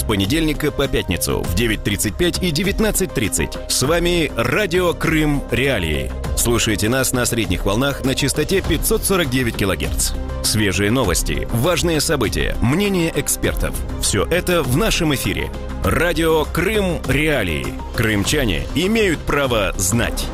с понедельника по пятницу в 9:35 и 19:30. С вами Радио Крым Реалии. Слушайте нас на средних волнах на частоте 549 кГц. Свежие новости, важные события, мнения экспертов. Все это в нашем эфире. Радио Крым Реалии. Крымчане имеют право знать.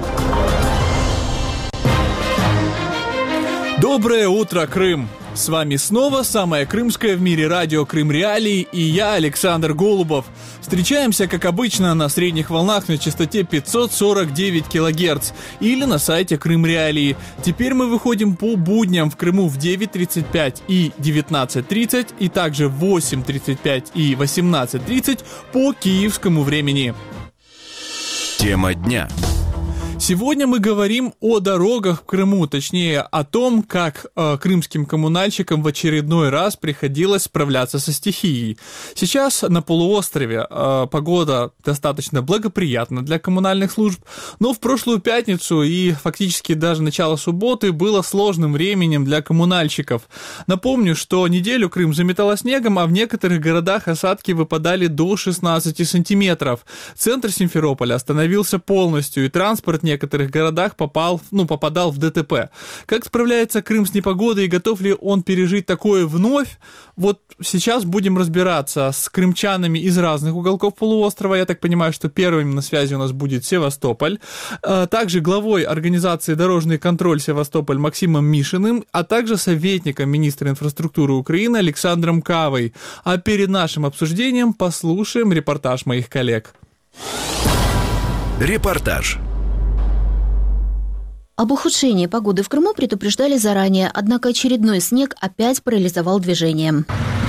Доброе утро, Крым! С вами снова самое крымское в мире радио Крым Реалии и я, Александр Голубов. Встречаемся, как обычно, на средних волнах на частоте 549 кГц или на сайте Крым Реалии. Теперь мы выходим по будням в Крыму в 9:35 и 19:30 и также в 8:35 и 18:30 по киевскому времени. Тема дня. Сегодня мы говорим о дорогах в Крыму, точнее о том, как крымским коммунальщикам в очередной раз приходилось справляться со стихией. Сейчас на полуострове погода достаточно благоприятна для коммунальных служб, но в прошлую пятницу и фактически даже начало субботы было сложным временем для коммунальщиков. Напомню, что неделю Крым заметало снегом, а в некоторых городах осадки выпадали до 16 сантиметров. Центр Симферополя остановился полностью, и транспорт в некоторых городах попадал в ДТП. Как справляется Крым с непогодой и готов ли он пережить такое вновь? Вот сейчас будем разбираться с крымчанами из разных уголков полуострова. Я так понимаю, что первым на связи у нас будет Севастополь. Также главой организации «Дорожный контроль Севастополь» Максимом Мишиным, а также советником министра инфраструктуры Украины Александром Кавой. А перед нашим обсуждением послушаем репортаж моих коллег. Репортаж. Об ухудшении погоды в Крыму предупреждали заранее, однако очередной снег опять парализовал движение.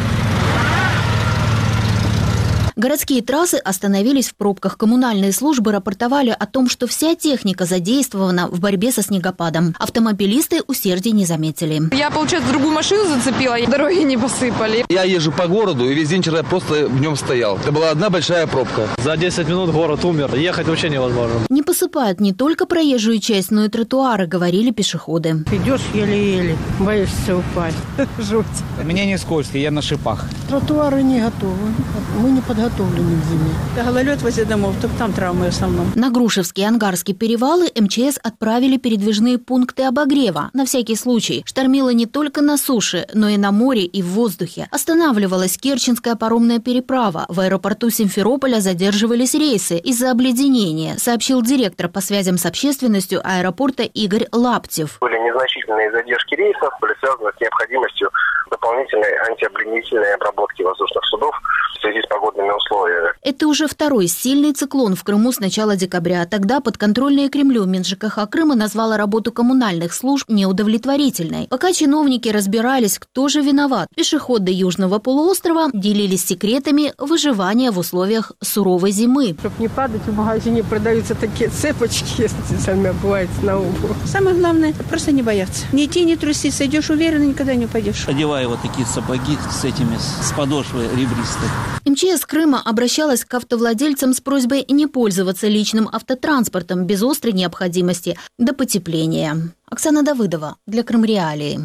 Городские трассы остановились в пробках. Коммунальные службы рапортовали о том, что вся техника задействована в борьбе со снегопадом. Автомобилисты усердия не заметили. Я, получается, другую машину зацепила, дороги не посыпали. Я езжу по городу, и весь день вчера просто в нем стоял. Это была одна большая пробка. За 10 минут город умер, ехать вообще невозможно. Не посыпают не только проезжую часть, но и тротуары, говорили пешеходы. Идешь еле-еле, боишься упасть. Жуть. Мне не скользко, я на шипах. Тротуары не готовы, мы не подготовлены к зиме. Гололед возле домов, только там травмы в основном. На Грушевские и Ангарские перевалы МЧС отправили передвижные пункты обогрева. На всякий случай. Штормило не только на суше, но и на море и в воздухе. Останавливалась Керченская паромная переправа. В аэропорту Симферополя задерживались рейсы из-за обледенения, сообщил директор по связям с общественностью аэропорта Игорь Лаптев. Были незначительные задержки рейсов, были связаны с необходимостью дополнительной антиобледенительной обработки воздушных судов в связи с погодными условиями. Это уже второй сильный циклон в Крыму с начала декабря. Тогда подконтрольная Кремлю МинЖКХ Крыма назвала работу коммунальных служб неудовлетворительной. Пока чиновники разбирались, кто же виноват, пешеходы Южного полуострова делились секретами выживания в условиях суровой зимы. Чтобы не падать, в магазине продаются такие цепочки, если сами обуваются на углу. Самое главное, просто не бояться. Не идти, не труситься. Идешь уверенно, никогда не упадешь. Одеваю вот такие сапоги с подошвой ребристой. МЧС Крыма обращалась к автовладельцам с просьбой не пользоваться личным автотранспортом без острой необходимости до потепления. Оксана Давыдова для Крым Реалии.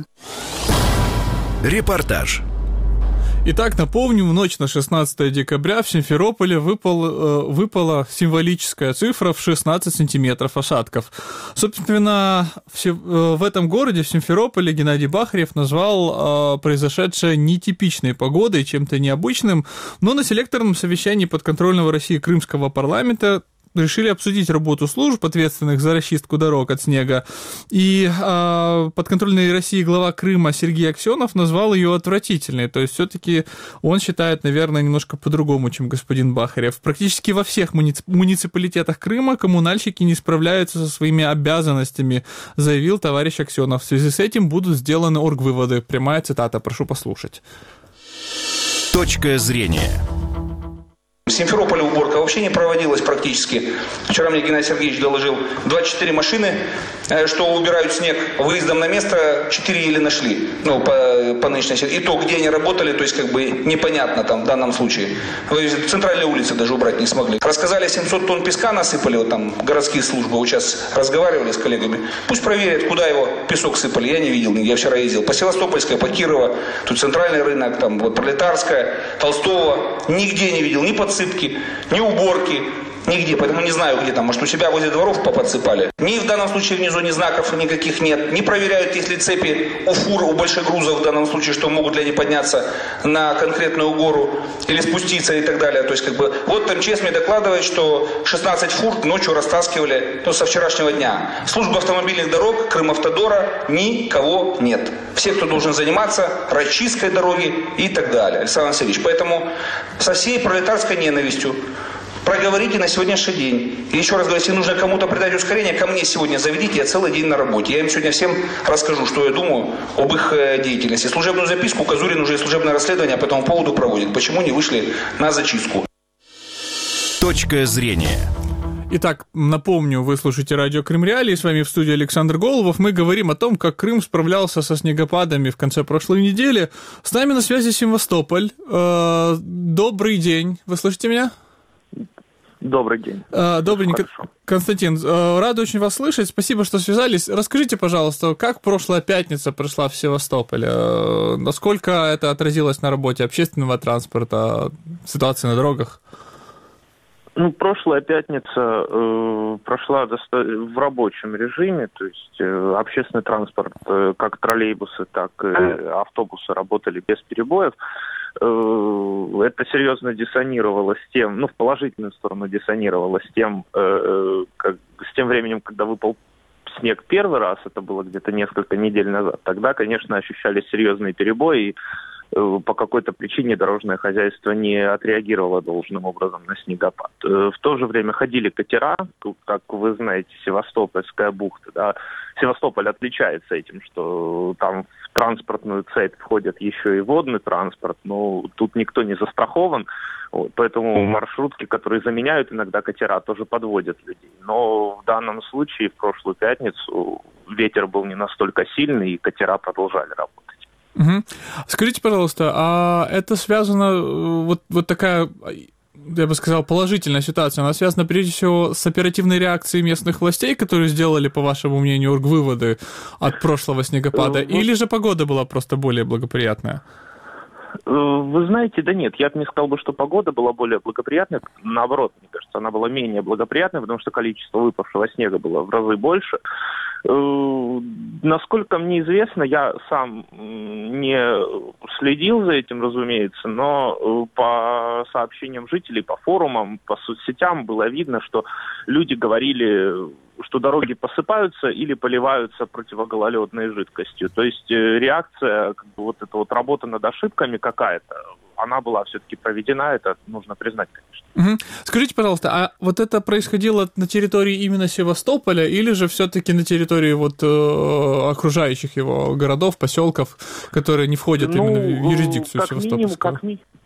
Репортаж. Итак, напомню, в ночь на 16 декабря в Симферополе выпала символическая цифра в 16 сантиметров осадков. Собственно, в этом городе, в Симферополе, Геннадий Бахарев назвал произошедшее нетипичной погодой, чем-то необычным, но на селекторном совещании подконтрольного России Крымского парламента решили обсудить работу служб, ответственных за расчистку дорог от снега. И подконтрольной России глава Крыма Сергей Аксенов назвал ее отвратительной. То есть все-таки он считает, наверное, немножко по-другому, чем господин Бахарев. Практически во всех муниципалитетах Крыма коммунальщики не справляются со своими обязанностями, заявил товарищ Аксенов. В связи с этим будут сделаны оргвыводы. Прямая цитата, прошу послушать. Точка зрения. В Симферополе уборка вообще не проводилась практически. Вчера мне Геннадий Сергеевич доложил, 24 машины, что убирают снег. Выездом на место 4 еле нашли. По по нынешней ситуации. И то, где они работали, то есть как бы непонятно там в данном случае. Центральные улицы даже убрать не смогли. Рассказали, 700 тонн песка насыпали, вот там городские службы, вот сейчас разговаривали с коллегами. Пусть проверят, куда его песок сыпали. Я не видел, я вчера ездил. По Севастопольской, по Кирово, тут центральный рынок, там вот Пролетарская, Толстого. Нигде не видел ни подсыпки, ни уборки. Нигде, поэтому не знаю, где там. Может, у себя возле дворов поподсыпали. Ни в данном случае внизу ни знаков никаких нет. Не проверяют, если цепи у фур, у больших грузов в данном случае, что могут ли они подняться на конкретную гору или спуститься и так далее. То есть, как бы, вот МЧС мне докладывает, что 16 фур ночью растаскивали со вчерашнего дня. Служба автомобильных дорог, Крымавтодора, никого нет. Все, кто должен заниматься расчисткой дороги и так далее. Александр Васильевич, поэтому со всей пролетарской ненавистью проговорите на сегодняшний день. И еще раз говорю, если нужно кому-то придать ускорение, ко мне сегодня заведите, я целый день на работе. Я им сегодня всем расскажу, что я думаю об их деятельности. Служебную записку Козурин уже и служебное расследование по этому поводу проводит. Почему не вышли на зачистку? Точка зрения. Итак, напомню, вы слушаете радио Крым Реалии, с вами в студии Александр Голубов. Мы говорим о том, как Крым справлялся со снегопадами в конце прошлой недели. С нами на связи Севастополь. Добрый день. Вы слышите меня? Добрый день. Добрый день, Константин. Рад очень вас слышать. Спасибо, что связались. Расскажите, пожалуйста, как прошлая пятница прошла в Севастополе? Насколько это отразилось на работе общественного транспорта, ситуации на дорогах? Ну, прошлая пятница прошла в рабочем режиме, то есть общественный транспорт, как троллейбусы, так и автобусы работали без перебоев. Это серьезно диссонировало с тем, в положительную сторону диссонировало с тем временем, когда выпал снег первый раз, это было где-то несколько недель назад. Тогда, конечно, ощущались серьезные перебои, и по какой-то причине дорожное хозяйство не отреагировало должным образом на снегопад. В то же время ходили катера, как вы знаете, Севастопольская бухта. Да? Севастополь отличается этим, что там в транспортную цепь входит еще и водный транспорт, но тут никто не застрахован, поэтому маршрутки, которые заменяют иногда катера, тоже подводят людей. Но в данном случае, в прошлую пятницу, ветер был не настолько сильный, и катера продолжали работать. Угу. Скажите, пожалуйста, а это связано, вот такая, я бы сказал, положительная ситуация, она связана прежде всего с оперативной реакцией местных властей, которые сделали, по вашему мнению, оргвыводы от прошлого снегопада, или же погода была просто более благоприятная? Вы знаете, да нет, я бы не сказал, что погода была более благоприятной, наоборот, мне кажется, она была менее благоприятной, потому что количество выпавшего снега было в разы больше. Насколько мне известно, я сам не следил за этим, разумеется, но по сообщениям жителей, по форумам, по соцсетям было видно, что люди говорили, что дороги посыпаются или поливаются противогололедной жидкостью. То есть реакция, работа над ошибками какая-то, она была все-таки проведена, это нужно признать, конечно. Угу. Скажите, пожалуйста, а вот это происходило на территории именно Севастополя или же все-таки на территории окружающих его городов, поселков, которые не входят именно в юрисдикцию Севастопольского?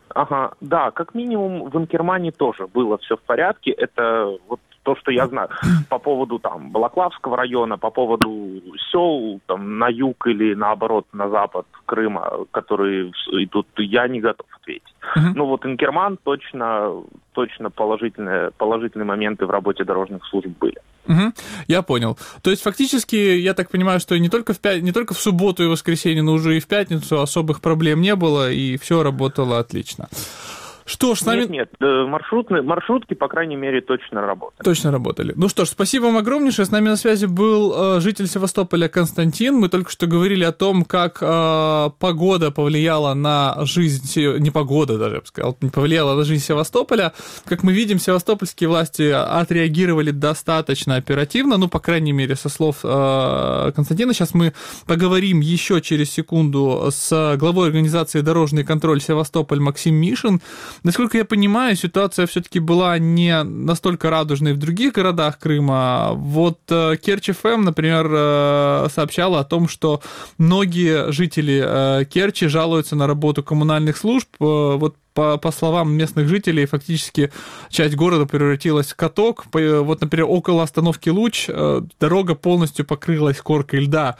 Как минимум в Инкермане тоже было все в порядке. Это то, что я знаю по поводу Балаклавского района, по поводу сел на юг или наоборот на запад Крыма, которые идут, я не готов ответить. Инкерман точно положительные моменты в работе дорожных служб были. Угу, я понял. То есть фактически, я так понимаю, что не только в субботу и воскресенье, но уже и в пятницу особых проблем не было, и все работало отлично. Что ж, с нами... Нет, маршрутки, по крайней мере, точно работали. Точно работали. Ну что ж, спасибо вам огромнейшее. С нами на связи был житель Севастополя Константин. Мы только что говорили о том, как погода повлияла на жизнь... Не погода даже, я бы сказал, не повлияла на жизнь Севастополя. Как мы видим, севастопольские власти отреагировали достаточно оперативно, по крайней мере, со слов Константина. Сейчас мы поговорим еще через секунду с главой организации «Дорожный контроль Севастополь» Максим Мишин. Насколько я понимаю, ситуация все-таки была не настолько радужной в других городах Крыма. Керчь ФМ, например, сообщала о том, что многие жители Керчи жалуются на работу коммунальных служб. По словам местных жителей, фактически часть города превратилась в каток. Например, около остановки Луч дорога полностью покрылась коркой льда.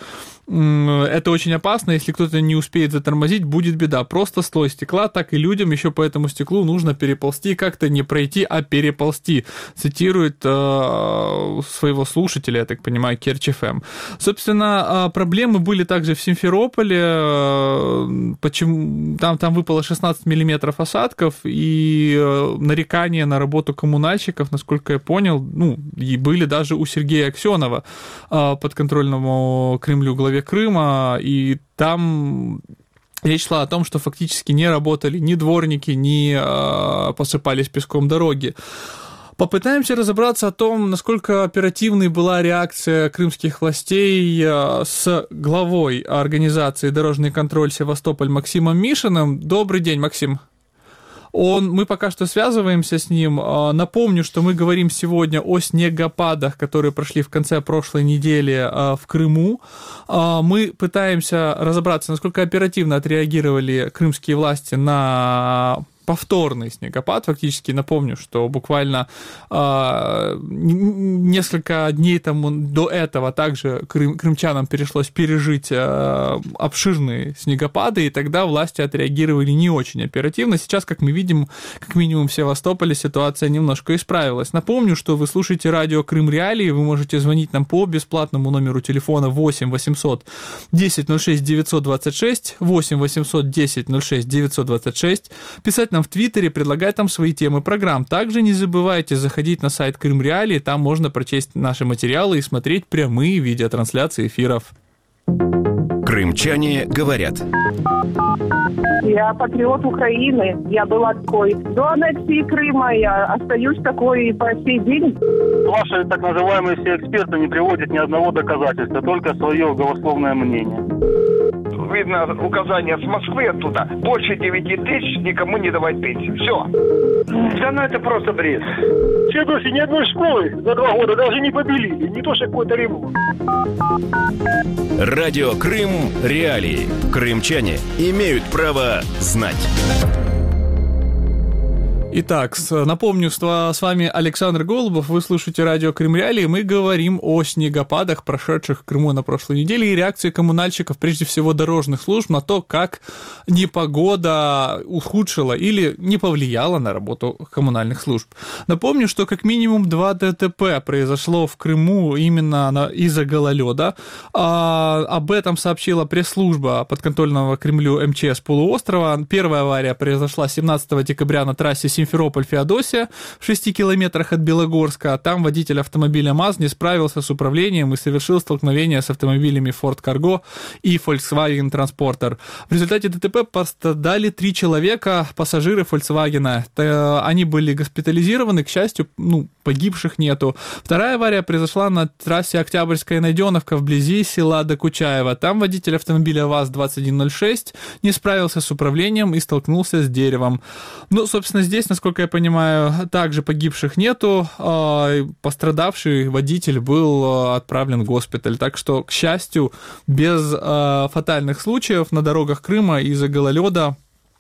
это очень опасно, если кто-то не успеет затормозить, будет беда. Просто слой стекла, так и людям еще по этому стеклу нужно переползти, как-то не пройти, а переползти, цитирует своего слушателя, я так понимаю, Керчь ФМ. Собственно, проблемы были также в Симферополе, там выпало 16 миллиметров осадков, и нарекания на работу коммунальщиков, насколько я понял, и были даже у Сергея Аксенова, подконтрольному Кремлю главе Крыма, и там речь шла о том, что фактически не работали ни дворники, ни посыпались песком дороги. Попытаемся разобраться о том, насколько оперативной была реакция крымских властей с главой организации «Дорожный контроль Севастополь» Максимом Мишиным. Добрый день, Максим. Мы пока что связываемся с ним. Напомню, что мы говорим сегодня о снегопадах, которые прошли в конце прошлой недели в Крыму. Мы пытаемся разобраться, насколько оперативно отреагировали крымские власти на повторный снегопад. Фактически напомню, что буквально несколько дней до этого также крымчанам пришлось пережить обширные снегопады, и тогда власти отреагировали не очень оперативно. Сейчас, как мы видим, как минимум в Севастополе ситуация немножко исправилась. Напомню, что вы слушаете радио Крым Реалии, вы можете звонить нам по бесплатному номеру телефона 8 800 10 06 926, 8 800 10 06 926, писать нам в Твиттере, предлагать там свои темы программ. Также не забывайте заходить на сайт Крым Реалии, там можно прочесть наши материалы и смотреть прямые видеотрансляции эфиров. Крымчане говорят. Я патриот Украины. Я была такой до аннексии Крыма. Я остаюсь такой и по сей день. Ваши так называемые все эксперты не приводят ни одного доказательства, только свое голословное мнение. Видно указание с Москвы оттуда. Больше 9 тысяч никому не давать пенсию. Все. Да ну это просто бред. Феодосий, ни одной школы за 2 года даже не побелили. Не то что какой-то ремонт. Радио Крым Реалии. Крымчане имеют право знать. Итак, напомню, с вами Александр Голубов, вы слушаете радио Крым Реалии, мы говорим о снегопадах, прошедших в Крыму на прошлой неделе, и реакции коммунальщиков, прежде всего дорожных служб, на то, как непогода ухудшила или не повлияла на работу коммунальных служб. Напомню, что как минимум 2 ДТП произошло в Крыму именно из-за гололеда. Об этом сообщила пресс-служба подконтрольного Кремлю МЧС полуострова. Первая авария произошла 17 декабря на трассе Симферополь-Феодосия в 6 километрах от Белогорска. Там водитель автомобиля МАЗ не справился с управлением и совершил столкновение с автомобилями Ford Cargo и Volkswagen Transporter. В результате ДТП пострадали 3 человека, пассажиры Volkswagen. Они были госпитализированы, к счастью, погибших нету. Вторая авария произошла на трассе Октябрьская-Найденовка вблизи села Докучаево. Там водитель автомобиля ВАЗ-2106 не справился с управлением и столкнулся с деревом. Собственно, здесь, насколько я понимаю, также погибших нету. Пострадавший водитель был отправлен в госпиталь. Так что, к счастью, без фатальных случаев на дорогах Крыма из-за гололеда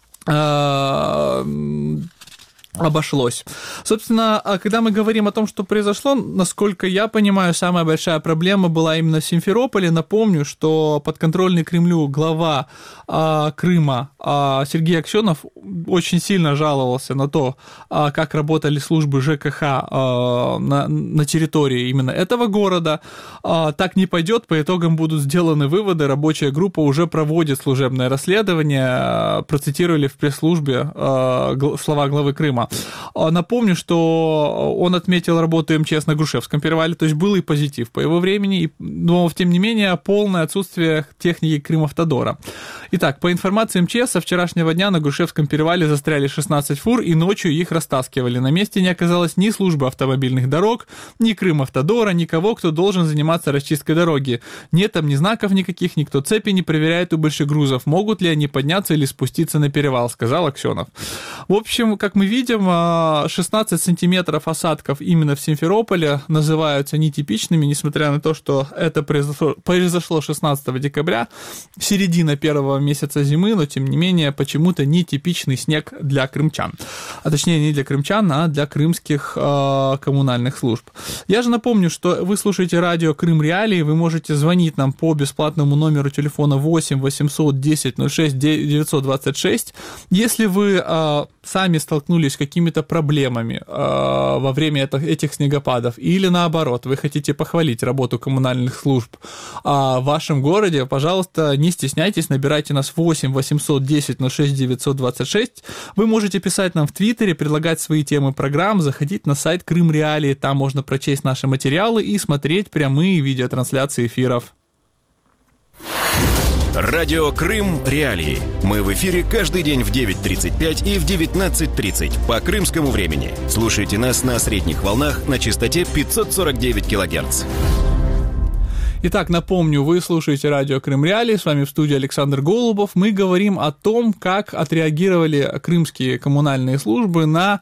обошлось. Собственно, когда мы говорим о том, что произошло, насколько я понимаю, самая большая проблема была именно в Симферополе. Напомню, что подконтрольный Кремлю глава Крыма Сергей Аксенов очень сильно жаловался на то, как работали службы ЖКХ на территории именно этого города. Так не пойдет, по итогам будут сделаны выводы. Рабочая группа уже проводит служебное расследование. Процитировали в пресс-службе слова главы Крыма. Напомню, что он отметил работу МЧС на Грушевском перевале, то есть был и позитив по его времени, но, тем не менее, полное отсутствие техники Крымавтодора. Итак, по информации МЧС, со вчерашнего дня на Грушевском перевале застряли 16 фур, и ночью их растаскивали. На месте не оказалось ни службы автомобильных дорог, ни Крымавтодора, никого, кто должен заниматься расчисткой дороги. Нет там ни знаков никаких, никто цепи не проверяет у больших грузов, могут ли они подняться или спуститься на перевал, сказал Аксенов. В общем, как мы видим, общем, 16 сантиметров осадков именно в Симферополе называются нетипичными, несмотря на то, что это произошло 16 декабря, середина первого месяца зимы, но, тем не менее, почему-то нетипичный снег для крымчан. А точнее, не для крымчан, а для крымских коммунальных служб. Я же напомню, что вы слушаете радио «Крым Реалии», вы можете звонить нам по бесплатному номеру телефона 8 800 10 06 926. Если вы сами столкнулись с какими-то проблемами во время этих снегопадов, или наоборот, вы хотите похвалить работу коммунальных служб в вашем городе, пожалуйста, не стесняйтесь, набирайте нас 8 800 10 06 926. Вы можете писать нам в Твиттере, предлагать свои темы программ, заходить на сайт Крым Реалии, там можно прочесть наши материалы и смотреть прямые видеотрансляции эфиров. Радио Крым Реалии. Мы в эфире каждый день в 9:35 и в 19:30 по крымскому времени. Слушайте нас на средних волнах на частоте 549 кГц. Итак, напомню, вы слушаете радио Крым Реалии, с вами в студии Александр Голубов. Мы говорим о том, как отреагировали крымские коммунальные службы на,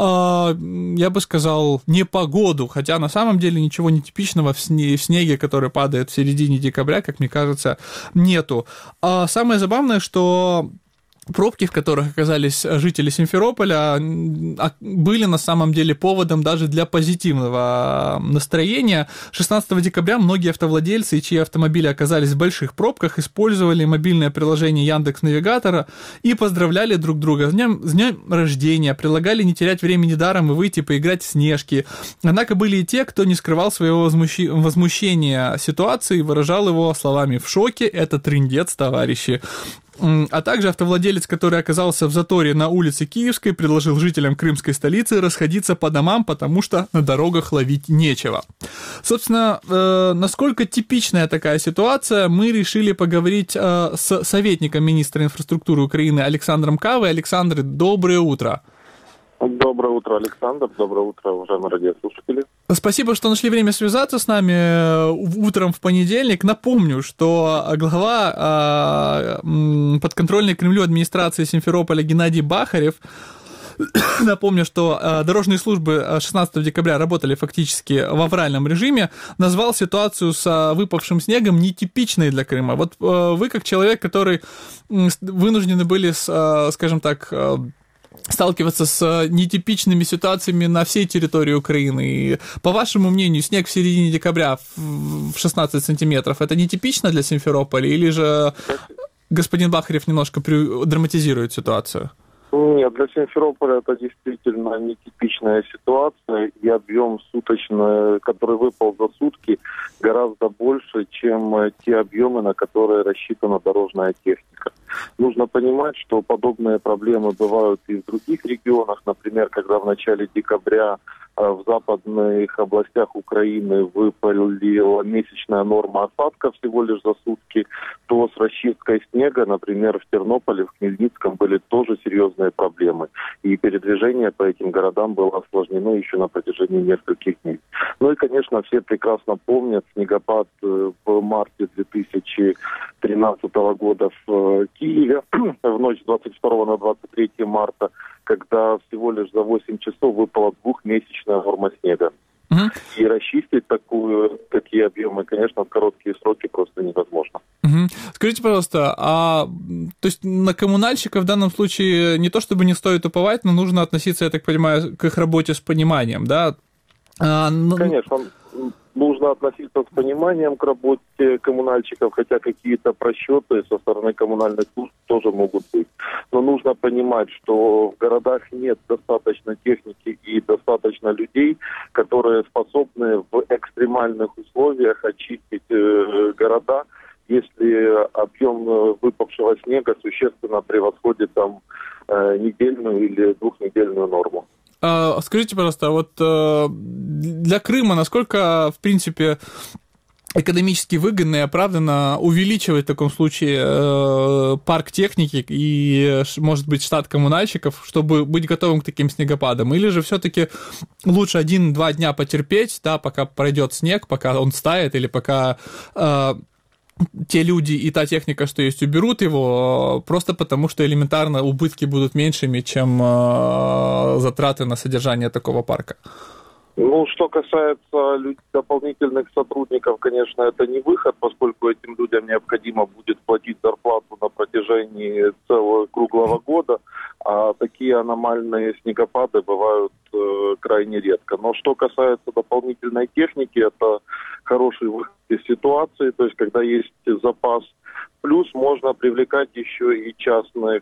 я бы сказал, непогоду, хотя на самом деле ничего нетипичного в снеге, который падает в середине декабря, как мне кажется, нету. Самое забавное, что пробки, в которых оказались жители Симферополя, были на самом деле поводом даже для позитивного настроения. 16 декабря многие автовладельцы, чьи автомобили оказались в больших пробках, использовали мобильное приложение Яндекс.Навигатора и поздравляли друг друга с днем рождения, предлагали не терять времени даром и выйти поиграть в снежки. Однако были и те, кто не скрывал своего возмущения ситуацией, выражал его словами «в шоке, это трындец, товарищи». А также автовладелец, который оказался в заторе на улице Киевской, предложил жителям крымской столицы расходиться по домам, потому что на дорогах ловить нечего. Собственно, насколько типичная такая ситуация, мы решили поговорить с советником министра инфраструктуры Украины Александром Кавой. Александр, доброе утро. Доброе утро, Александр. Доброе утро, уважаемые радиослушатели. Спасибо, что нашли время связаться с нами утром в понедельник. Напомню, что глава подконтрольной Кремлю администрации Симферополя Геннадий Бахарев, напомню, что дорожные службы 16 декабря работали фактически в авральном режиме, назвал ситуацию с выпавшим снегом нетипичной для Крыма. Вот вы, как человек, который вынуждены были, скажем так, сталкиваться с нетипичными ситуациями на всей территории Украины. И, по вашему мнению, снег в середине декабря в 16 сантиметров – это нетипично для Симферополя, или же господин Бахарев немножко драматизирует ситуацию? Нет, для Симферополя это действительно нетипичная ситуация, и объем суточный, который выпал за сутки, гораздо больше, чем те объемы, на которые рассчитана дорожная техника. Нужно понимать, что подобные проблемы бывают и в других регионах. Например, когда в начале декабря в западных областях Украины выпалила месячная норма осадка всего лишь за сутки, то с расчисткой снега, например, в Тернополе, в Хмельницком были тоже серьезные проблемы. И передвижение по этим городам было осложнено еще на протяжении нескольких дней. Ну и, конечно, все прекрасно помнят снегопад в марте 2013 года в Киеве, в ночь с 22 на 23 марта, когда всего лишь за 8 часов выпала двухмесячная норма снега. И расчистить такие объемы, конечно, в короткие сроки просто невозможно. Скажите, пожалуйста, то есть на коммунальщиков в данном случае не то чтобы не стоит уповать, но нужно относиться, я так понимаю, к их работе с пониманием, да? Конечно, нужно относиться с пониманием к работе коммунальщиков, хотя какие-то просчеты со стороны коммунальных служб тоже могут быть. Но нужно понимать, что в городах нет достаточно техники и достаточно людей, которые способны в экстремальных условиях очистить города, если объем выпавшего снега существенно превосходит там недельную или двухнедельную норму. Скажите, пожалуйста, вот для Крыма насколько, в принципе, экономически выгодно и оправданно увеличивать в таком случае парк техники и, может быть, штат коммунальщиков, чтобы быть готовым к таким снегопадам? Или же все-таки лучше 1-2 дня потерпеть, да, пока пройдет снег, пока он стает, или пока те люди и та техника, что есть, уберут его, просто потому что элементарно убытки будут меньшими, чем затраты на содержание такого парка? Ну, что касается дополнительных сотрудников, конечно, это не выход, поскольку этим людям необходимо будет платить зарплату на протяжении целого круглого года, а такие аномальные снегопады бывают крайне редко. Но что касается дополнительной техники, это хороший выход из ситуации, то есть когда есть запас. Плюс можно привлекать еще и частные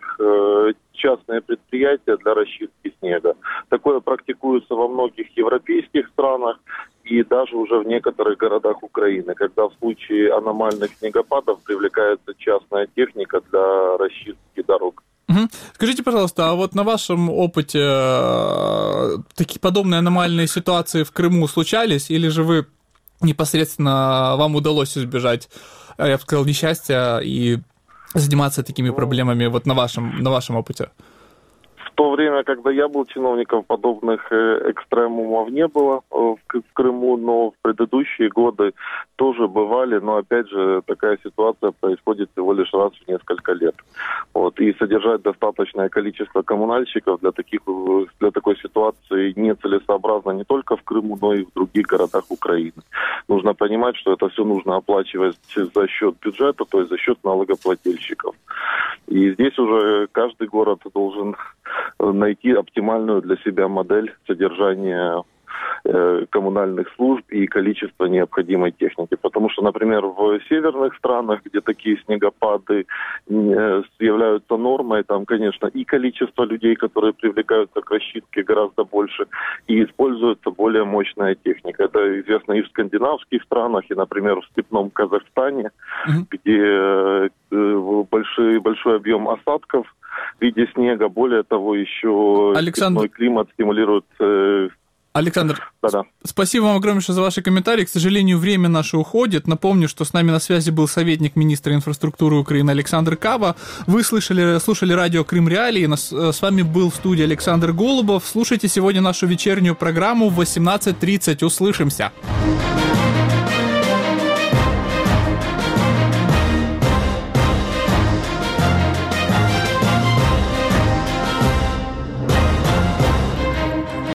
предприятия для расчистки снега. Такое практикуется во многих европейских странах и даже уже в некоторых городах Украины, когда в случае аномальных снегопадов привлекается частная техника для расчистки дорог. Угу. Скажите, пожалуйста, а вот на вашем опыте такие подобные аномальные ситуации в Крыму случались, или же вы непосредственно вам удалось избежать, я бы сказал, несчастья и заниматься такими проблемами вот на вашем опыте? В то время, когда я был чиновником, подобных экстремумов не было в Крыму, но в предыдущие годы тоже бывали, но опять же такая ситуация происходит всего лишь раз в несколько лет. Вот. И содержать достаточное количество коммунальщиков для такой ситуации нецелесообразно не только в Крыму, но и в других городах Украины. Нужно понимать, что это все нужно оплачивать за счет бюджета, то есть за счет налогоплательщиков. И здесь уже каждый город должен найти оптимальную для себя модель содержания коммунальных служб и количество необходимой техники. Потому что, например, в северных странах, где такие снегопады являются нормой, там, конечно, и количество людей, которые привлекаются к расчистке, гораздо больше, и используется более мощная техника. Это известно и в скандинавских странах, и, например, в степном Казахстане, где большой объем осадков в виде снега. Более того, еще степной климат стимулирует... Александр, да-да. Спасибо вам огромнейшее за ваши комментарии. К сожалению, время наше уходит. Напомню, что с нами на связи был советник министра инфраструктуры Украины Александр Кава. Вы слушали радио Крым Реалии. С вами был в студии Александр Голубов. Слушайте сегодня нашу вечернюю программу в 18:30. Услышимся.